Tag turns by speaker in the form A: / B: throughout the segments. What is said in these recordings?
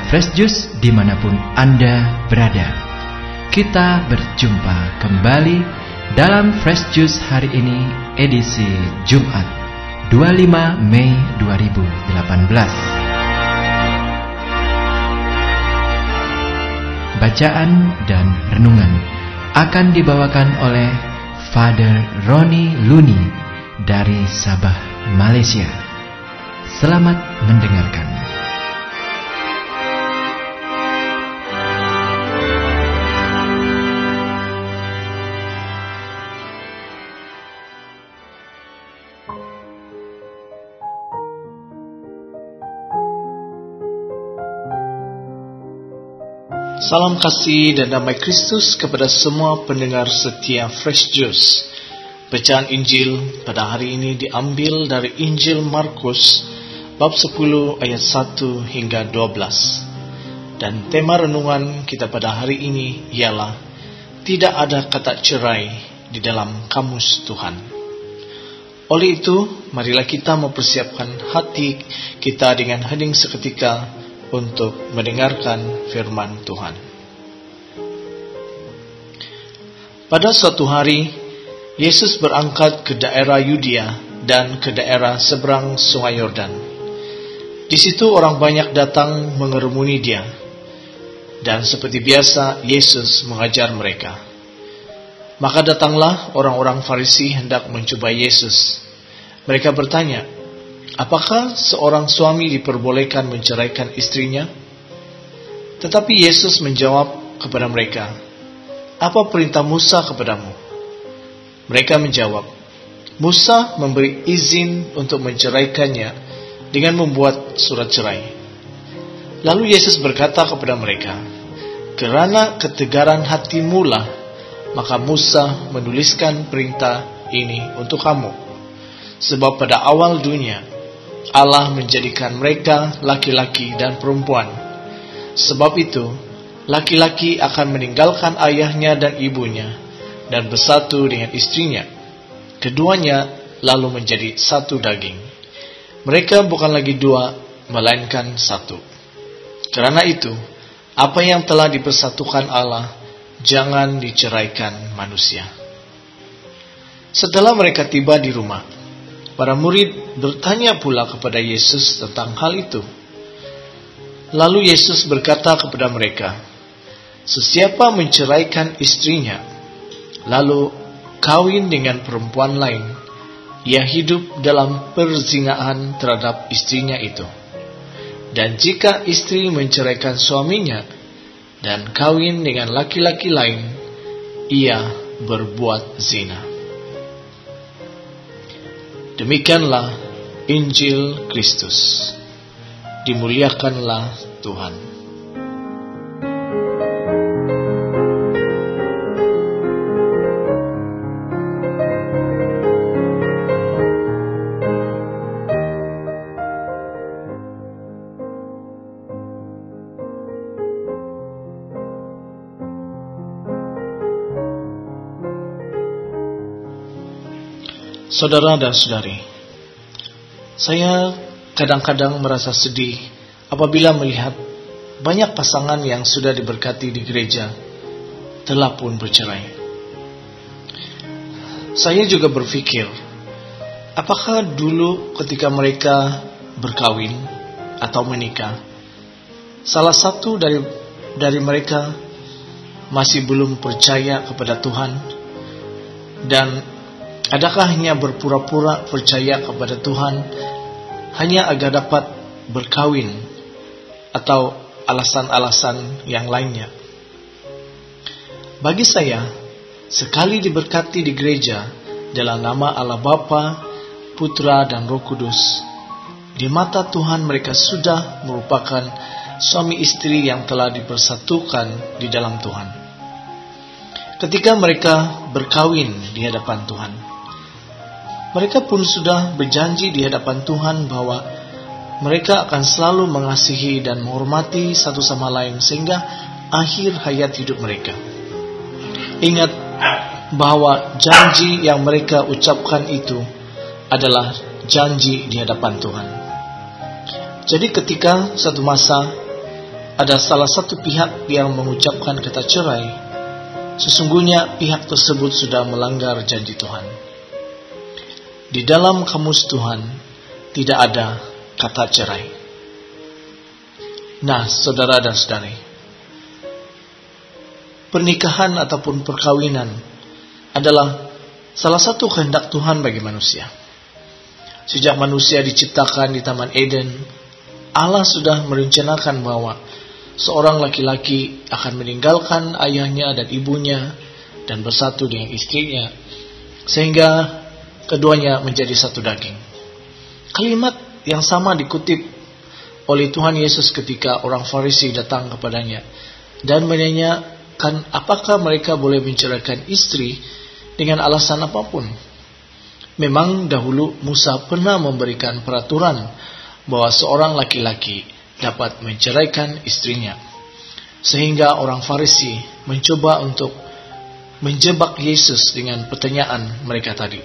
A: Fresh Juice dimanapun Anda berada. Kita berjumpa kembali dalam Fresh Juice hari ini, edisi Jumat 25 Mei 2018. Bacaan dan renungan akan dibawakan oleh Father Roni Luni dari Sabah, Malaysia. Selamat mendengarkan.
B: Salam kasih dan damai Kristus kepada semua pendengar setia Fresh Juice. Bacaan Injil pada hari ini diambil dari Injil Markus bab 10 ayat 1 hingga 12. Dan tema renungan kita pada hari ini ialah tidak ada kata cerai di dalam kamus Tuhan. Oleh itu, marilah kita mempersiapkan hati kita dengan hening seketika untuk mendengarkan firman Tuhan. Pada suatu hari, Yesus berangkat ke daerah Yudea dan ke daerah seberang Sungai Yordan. Di situ orang banyak datang mengerumuni Dia, dan seperti biasa Yesus mengajar mereka. Maka datanglah orang-orang Farisi hendak mencoba Yesus. Mereka bertanya, apakah seorang suami diperbolehkan menceraikan istrinya? Tetapi Yesus menjawab kepada mereka, apa perintah Musa kepadamu? Mereka menjawab, Musa memberi izin untuk menceraikannya dengan membuat surat cerai. Lalu Yesus berkata kepada mereka, kerana ketegaran hatimu lah, maka Musa menuliskan perintah ini untuk kamu. Sebab pada awal dunia, Allah menjadikan mereka laki-laki dan perempuan. Sebab itu, laki-laki akan meninggalkan ayahnya dan ibunya dan bersatu dengan istrinya. Keduanya lalu menjadi satu daging. Mereka bukan lagi dua, melainkan satu. Karena itu, apa yang telah dipersatukan Allah, jangan diceraikan manusia. Setelah mereka tiba di rumah, para murid bertanya pula kepada Yesus tentang hal itu. Lalu Yesus berkata kepada mereka, sesiapa menceraikan istrinya, lalu kawin dengan perempuan lain, ia hidup dalam perzinahan terhadap istrinya itu. Dan jika istri menceraikan suaminya dan kawin dengan laki-laki lain, ia berbuat zina. Demikianlah Injil Kristus. Dimuliakanlah Tuhan. Saudara dan saudari, saya kadang-kadang merasa sedih apabila melihat banyak pasangan yang sudah diberkati di gereja telah pun bercerai. Saya juga berpikir, apakah dulu ketika mereka berkawin atau menikah, salah satu dari mereka masih belum percaya kepada Tuhan, dan adakah hanya berpura-pura percaya kepada Tuhan hanya agar dapat berkawin atau alasan-alasan yang lainnya? Bagi saya, sekali diberkati di gereja dalam nama Allah Bapa, Putra dan Roh Kudus, di mata Tuhan mereka sudah merupakan suami istri yang telah dipersatukan di dalam Tuhan. Ketika mereka berkawin di hadapan Tuhan, mereka pun sudah berjanji di hadapan Tuhan bahwa mereka akan selalu mengasihi dan menghormati satu sama lain sehingga akhir hayat hidup mereka. Ingat bahwa janji yang mereka ucapkan itu adalah janji di hadapan Tuhan. Jadi ketika satu masa ada salah satu pihak yang mengucapkan kata cerai, sesungguhnya pihak tersebut sudah melanggar janji Tuhan. Di dalam kamus Tuhan tidak ada kata cerai. Nah, saudara dan saudari, pernikahan ataupun perkawinan adalah salah satu kehendak Tuhan bagi manusia. Sejak manusia diciptakan di Taman Eden, Allah sudah merencanakan bahwa seorang laki-laki akan meninggalkan ayahnya dan ibunya dan bersatu dengan istrinya, sehingga keduanya menjadi satu daging. Kalimat yang sama dikutip oleh Tuhan Yesus ketika orang Farisi datang kepadanya dan menanyakan apakah mereka boleh menceraikan istri dengan alasan apapun. Memang dahulu Musa pernah memberikan peraturan bahwa seorang laki-laki dapat menceraikan istrinya. Sehingga orang Farisi mencoba untuk menjebak Yesus dengan pertanyaan mereka tadi.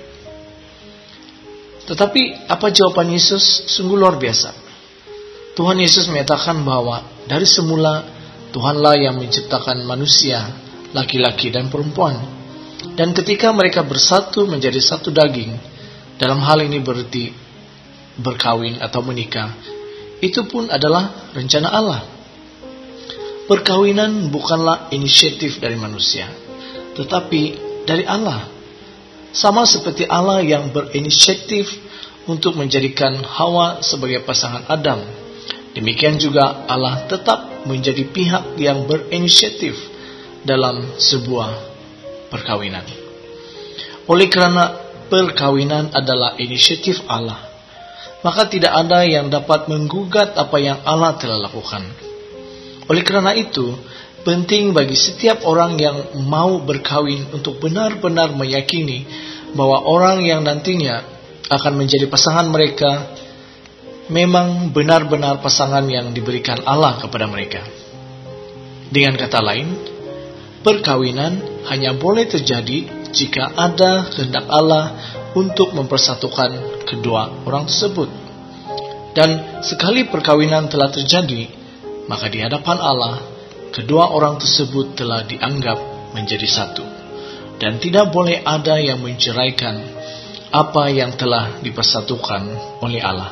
B: Tetapi apa jawaban Yesus? Sungguh luar biasa. Tuhan Yesus menyatakan bahwa dari semula Tuhanlah yang menciptakan manusia, laki-laki dan perempuan. Dan ketika mereka bersatu menjadi satu daging, dalam hal ini berarti berkawin atau menikah, itu pun adalah rencana Allah. Perkawinan bukanlah inisiatif dari manusia, tetapi dari Allah. Sama seperti Allah yang berinisiatif untuk menjadikan Hawa sebagai pasangan Adam, demikian juga Allah tetap menjadi pihak yang berinisiatif dalam sebuah perkawinan. Oleh karena perkawinan adalah inisiatif Allah, maka tidak ada yang dapat menggugat apa yang Allah telah lakukan. Oleh karena itu, penting bagi setiap orang yang mau berkawin untuk benar-benar meyakini bahwa orang yang nantinya akan menjadi pasangan mereka memang benar-benar pasangan yang diberikan Allah kepada mereka. Dengan kata lain, perkawinan hanya boleh terjadi jika ada kehendak Allah untuk mempersatukan kedua orang tersebut. Dan sekali perkawinan telah terjadi, maka di hadapan Allah, kedua orang tersebut telah dianggap menjadi satu. Dan tidak boleh ada yang menceraikan apa yang telah dipersatukan oleh Allah.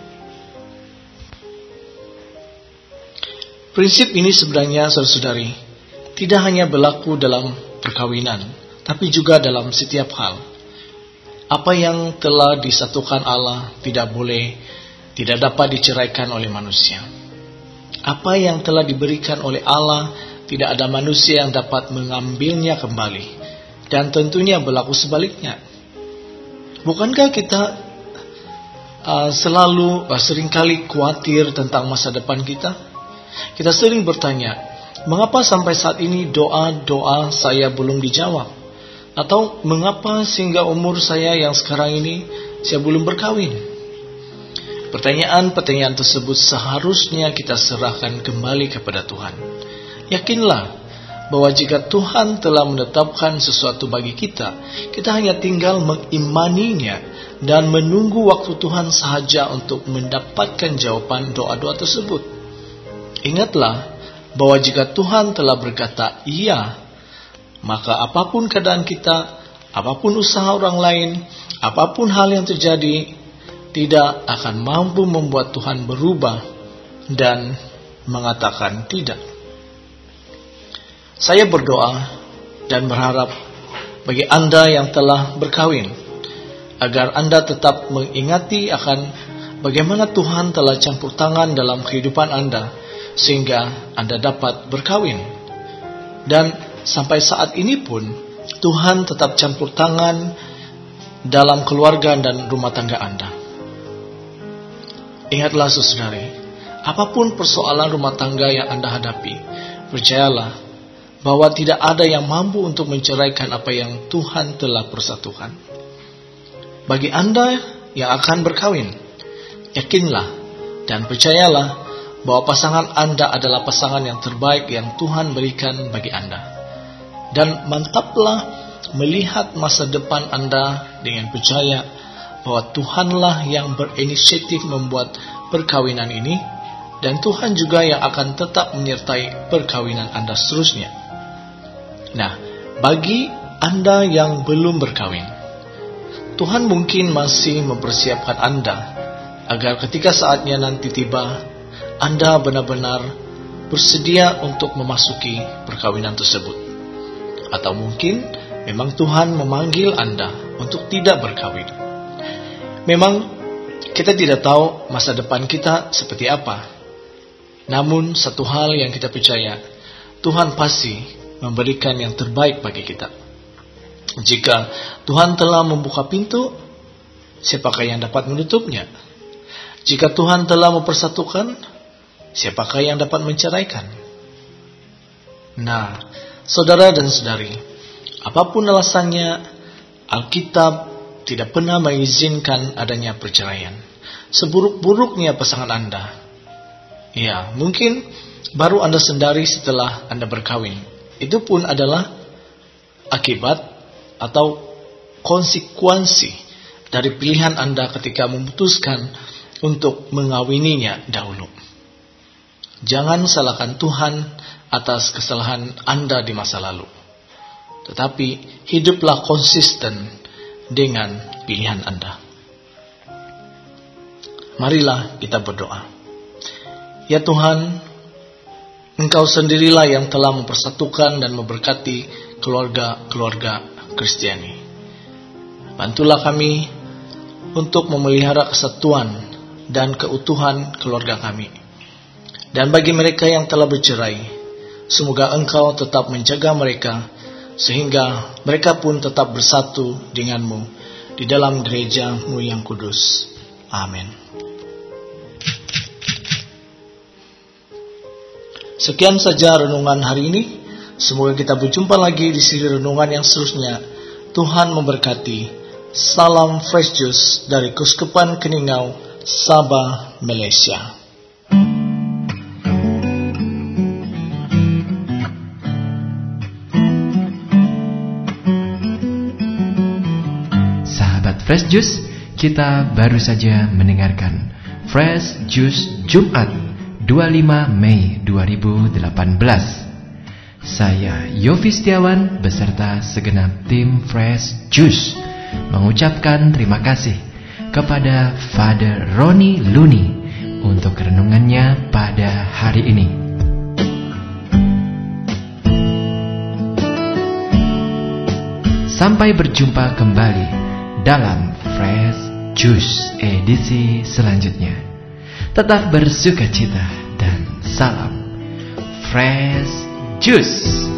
B: Prinsip ini sebenarnya, saudara-saudari, tidak hanya berlaku dalam perkawinan, tapi juga dalam setiap hal. Apa yang telah disatukan Allah tidak dapat diceraikan oleh manusia. Apa yang telah diberikan oleh Allah, tidak ada manusia yang dapat mengambilnya kembali. Dan tentunya berlaku sebaliknya. Bukankah kita seringkali khawatir tentang masa depan kita? Kita sering bertanya, mengapa sampai saat ini doa-doa saya belum dijawab? Atau mengapa sehingga umur saya yang sekarang ini saya belum berkawin? Pertanyaan-pertanyaan tersebut seharusnya kita serahkan kembali kepada Tuhan. Yakinlah bahwa jika Tuhan telah menetapkan sesuatu bagi kita, kita hanya tinggal mengimaninya dan menunggu waktu Tuhan sahaja untuk mendapatkan jawaban doa-doa tersebut. Ingatlah bahwa jika Tuhan telah berkata iya, maka apapun keadaan kita, apapun usaha orang lain, apapun hal yang terjadi, tidak akan mampu membuat Tuhan berubah dan mengatakan tidak. Saya berdoa dan berharap bagi Anda yang telah berkawin, agar Anda tetap mengingati akan bagaimana Tuhan telah campur tangan dalam kehidupan Anda, sehingga Anda dapat berkawin. Dan sampai saat ini pun, Tuhan tetap campur tangan dalam keluarga dan rumah tangga Anda. Ingatlah saudari, apapun persoalan rumah tangga yang Anda hadapi, percayalah bahwa tidak ada yang mampu untuk menceraikan apa yang Tuhan telah persatukan. Bagi Anda yang akan berkawin, yakinlah dan percayalah bahwa pasangan Anda adalah pasangan yang terbaik yang Tuhan berikan bagi Anda. Dan mantaplah melihat masa depan Anda dengan percaya bahwa Tuhanlah yang berinisiatif membuat perkawinan ini, dan Tuhan juga yang akan tetap menyertai perkawinan Anda seterusnya. Nah, bagi Anda yang belum berkawin, Tuhan mungkin masih mempersiapkan Anda agar ketika saatnya nanti tiba, Anda benar-benar bersedia untuk memasuki perkawinan tersebut. Atau mungkin memang Tuhan memanggil Anda untuk tidak berkawin. Memang kita tidak tahu masa depan kita seperti apa. Namun satu hal yang kita percaya, Tuhan pasti memberikan yang terbaik bagi kita. Jika Tuhan telah membuka pintu, siapakah yang dapat menutupnya? Jika Tuhan telah mempersatukan, siapakah yang dapat menceraikan? Nah, saudara dan saudari, apapun alasannya, Alkitab tidak pernah mengizinkan adanya perceraian. Seburuk-buruknya pasangan Anda, ya, mungkin baru Anda sadari setelah Anda berkawin. Itu pun adalah akibat atau konsekuensi dari pilihan Anda ketika memutuskan untuk mengawininya dahulu. Jangan salahkan Tuhan atas kesalahan Anda di masa lalu. Tetapi hiduplah konsisten dengan pilihan Anda. Marilah kita berdoa. Ya Tuhan, Engkau sendirilah yang telah mempersatukan dan memberkati keluarga-keluarga Kristiani. Bantulah kami untuk memelihara kesatuan dan keutuhan keluarga kami. Dan bagi mereka yang telah bercerai, semoga Engkau tetap menjaga mereka, sehingga mereka pun tetap bersatu denganmu di dalam gereja-Mu yang kudus. Amin. Sekian saja renungan hari ini. Semoga kita berjumpa lagi di siri renungan yang seterusnya. Tuhan memberkati. Salam Fresh Juice dari Keuskupan Keningau, Sabah, Malaysia.
A: Sahabat Fresh Juice, kita baru saja mendengarkan Fresh Juice Jumat 25 Mei 2018. Saya Yofi Setiawan beserta segenap tim Fresh Juice mengucapkan terima kasih kepada Father Roni Luni untuk renungannya pada hari ini. Sampai berjumpa kembali dalam Fresh Juice edisi selanjutnya. Tetap bersuka cita dan salam Fresh Juice.